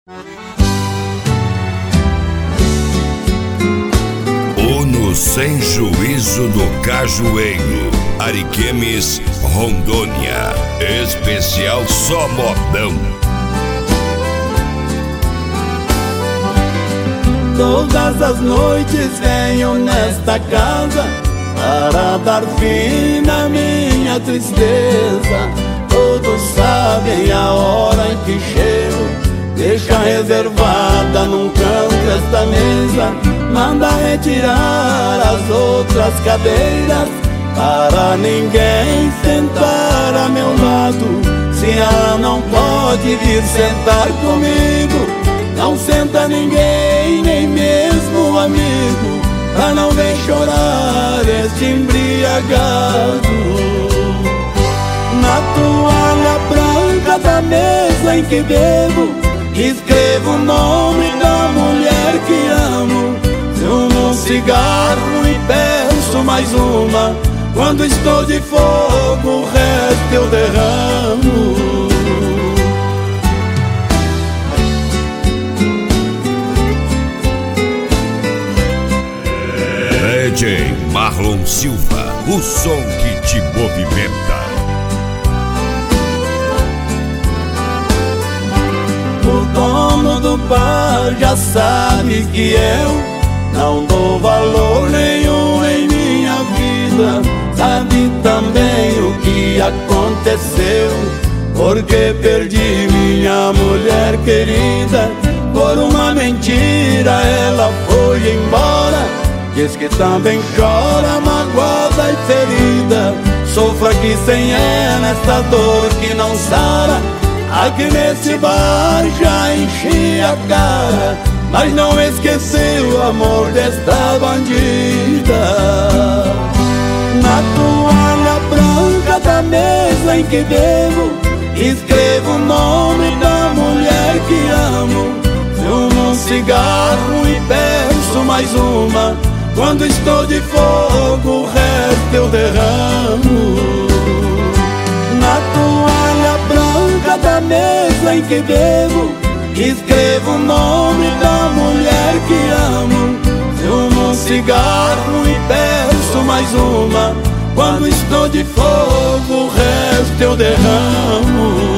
Uno Sem Juízo do Cajueiro, Ariquemes, Rondônia. Especial só modão. Todas as noites venho nesta casa para dar fim na minha tristeza. Todos sabem a hora em que chego, deixa reservada num canto esta mesa. Manda retirar as outras cadeiras para ninguém sentar a meu lado. Se ela não pode vir sentar comigo, não senta ninguém, nem mesmo amigo, pra não ver chorar este embriagado. Na toalha branca da mesa em que bebo, escrevo o nome da mulher que amo. Fumo um cigarro e peço mais uma. Quando estou de fogo, o resto eu derramo. DJ Marlon Silva, o som que te movimenta. O dono do bar já sabe que eu não dou valor nenhum em minha vida. Sabe também o que aconteceu, porque perdi minha mulher querida. Por uma mentira ela foi embora. Diz que também chora, magoada e ferida. Sofro aqui sem ela esta dor que não sara. Aqui nesse bar já enchi a cara, mas não esqueci o amor desta bandida. Na toalha branca da mesa em que bebo, escrevo o nome da mulher que amo. Fumo um cigarro e peço mais uma. Quando estou de fogo, o resto eu derramo. Na toalha branca da mesa em que bebo, escrevo o nome da mulher que amo. Fumo um cigarro e peço mais uma. Quando estou de fogo, o resto eu derramo.